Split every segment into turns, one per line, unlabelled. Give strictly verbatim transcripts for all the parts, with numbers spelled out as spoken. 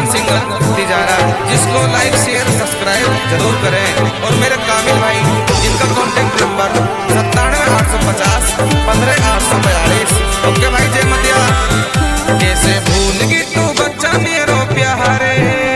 Singer Tijara, जिसको लाइक share subscribe जरूर करें। और मेरे कामिल भाई जिनका कॉन्टेक्ट नंबर सत्तानवे आठ सौ पचास पंद्रह आठ सौ बयालीस। ओके भाई, जय मतिया। कैसे भूल गई तू बच्चा मेरो प्यारे,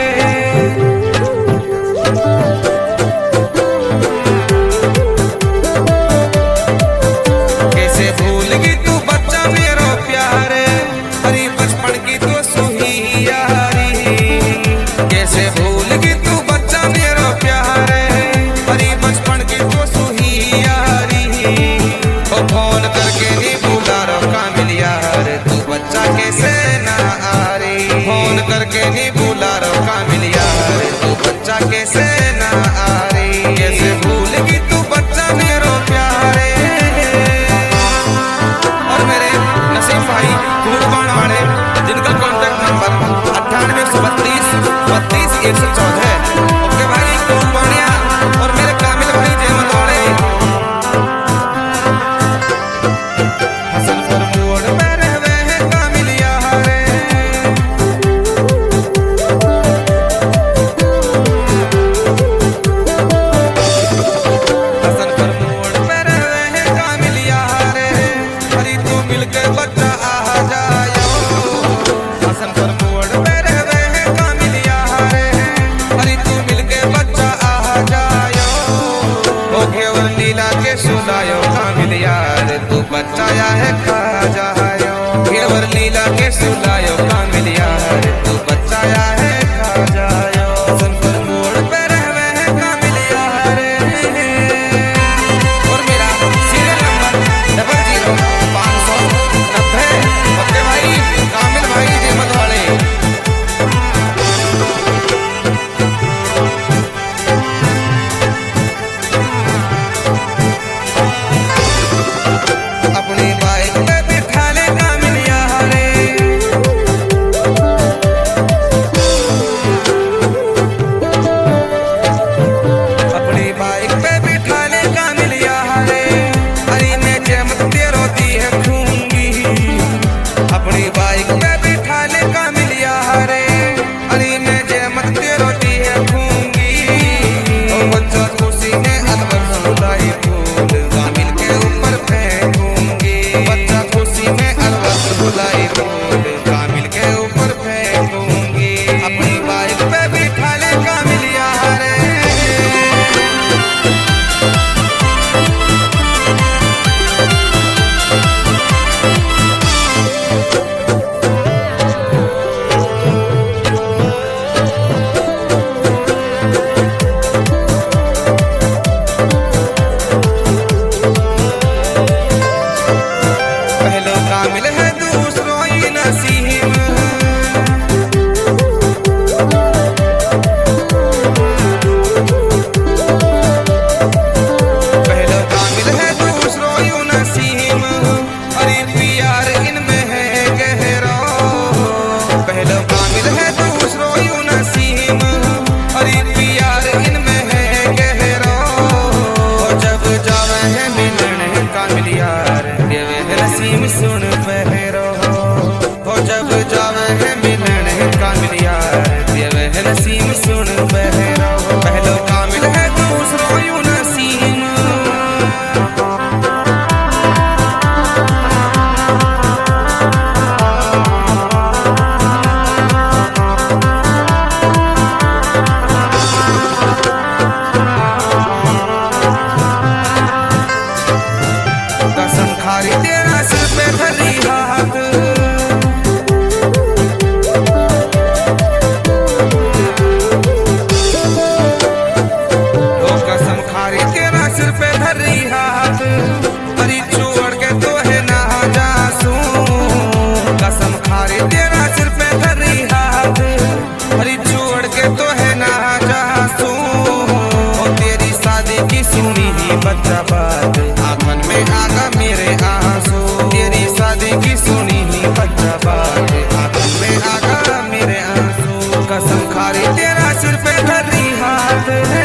कैसे भूल गई तू बच्चा मेरो प्यारे, हरी बचपन की तो सुही यारी। कैसे भूल गई तू बच्चा मेरो प्यारे, हरी बचपन की तो सुही यारी। ओ फोन करके नहीं भूला रो कामिल यार, तू बच्चा कैसे ना आ रही। फोन करके नहीं भूला रो कामिल यार, तू बच्चा कैसे ना आ रही। कैसे भूल गई तू बच्चा मेरो प्यारे। और मेरे नसीम भाई फूलबाण वाले, जिनका कॉन्टेक्ट नंबर अट्ठानवे सौ बत्तीस बत्तीस एक सौ चौदह। ओके भाई फूलबाणिया। और मेरे कामिल भाई जयमत वाले, हसनपुर मोड़ में रहवे हैं कामिल यारे। हसनपुर मोड़ में रहवे हैं कामिल यारे, हरी तू मिलकर बच्चा आ जायो। हसनपुर मोड़ में रहवे हैं कामिल यारे, हरी तू मिलकर बच्चा आ जायो। ओ घेवर लीला के सुनायो कामिल यार, तू बच्चा या है खा जायो। घेवर लीला के सुनायो कामिल यार, तू बच्चा या है खा जायो। हसनपुर मोड़ पे रहवे हैं कामिल यारे। और मेरा सीरियल नंबर डबल जीरो पाँच सौ नब्बे। ओके भाई कामिल भाई जयमत वाले। अपनी बाइक पे बिठा ले कामिल यारे, अपनी बाइक पे बिठा ले कामिल यारे, हरी मैं जयमत तेरो दी है खूंगी। अपनी बाइक पे बिठा ले कामिल यारे, हरी मैं जयमत तेरो दी है खूंगी। ओ बच्चा खुशी ने अलवर सुलाई फूल कामिल के ऊपर फेंकूंगी। बच्चा खुशी में अलवर सुलाई फूल कामिल के ऊपर फेंकूंगी। अपनी बाइक पे बिठा ले कामिल यारे। पहलो कामिल है दूसरो ही नसीम, पहलो कामिल है दूसरो यू नसीम, हरी प्यार इनमें है गहरा। पहलो कामिल है दूसरो यू नसीम, हरी प्यार इनमें है गहरा। जब जावे है मिलन कामिल यार, देवे है नसीम सुन पहरो। हो जब जावे है मिलन कामिल यार, देवे है नसीम सुन पहरो। पहलो कामिल है दूसरो यू नसीम। कसम खारी तेरा सिर पे धरी हाथ, ओ कसम खारी तेरा सिर पे धरी हाथ, हरी छोड़ के तो है ना जासू। कसम खारी तेरा सिर पे धरी हाथ, हरी छोड़ के तो है ना जासू। ओ तेरी शादी की सुनी ही बच्चा बात, आंखन में आगा मेरे आंसू। तेरी शादी की सुनी ही बच्चा बात, आंखन में आगा मेरे आंसू। कसम खारी तेरा सिर पे धरी हाथ है।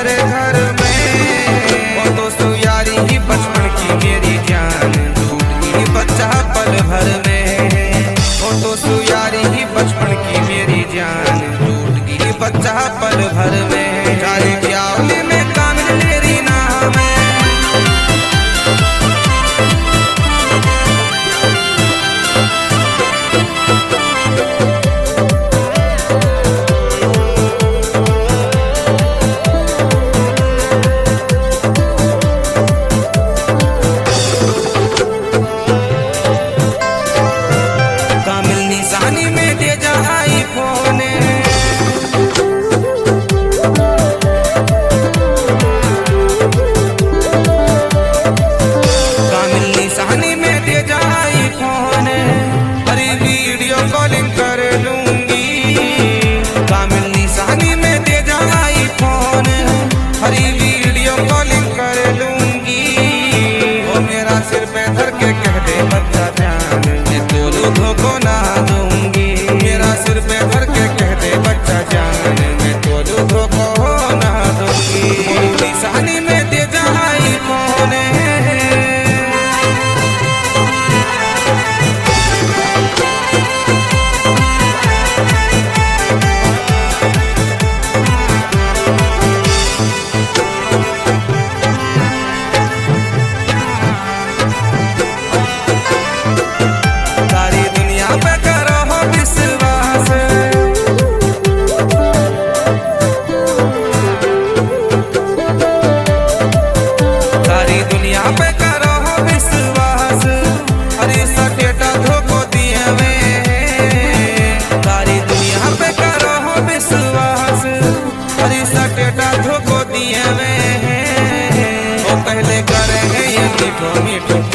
तेरे घर में। वो तो सु यारी ही बचपन की मेरी जान, टूट गई बच्चा पल भर में। वो तो सु यारी ही बचपन की मेरी जान, टूट गई बच्चा पल भर में। जारी ब्यावली में कामिल तेरी नाम है। निशानी में दे जा आईफोन, कामिल निशानी में दे जा आईफोन। अरे वीडियो कॉलिंग कर लूंगी, कामिल निशानी में दे जा आईफोन। अरे वीडियो कॉलिंग कर लूंगी। वो मेरा सिर पे धर के कह दे बच्चा जान, मैं तोलू धोखो ना दूंगी। मेरा सिर पे धर के कह दे बच्चा जान, मैं तोलू धोखो ना दूंगी। निशानी में दे जा आईफोन। सारी दुनिया पे करो विश्वास, सारी दुनिया पे करो विश्वास। अरे सटेटा धोखो दिए वे, सारी दुनिया पे करो विश्वास। अरे सटेटा धोखो दिए वे, वो पहले करे हैं ये मीठो मीठो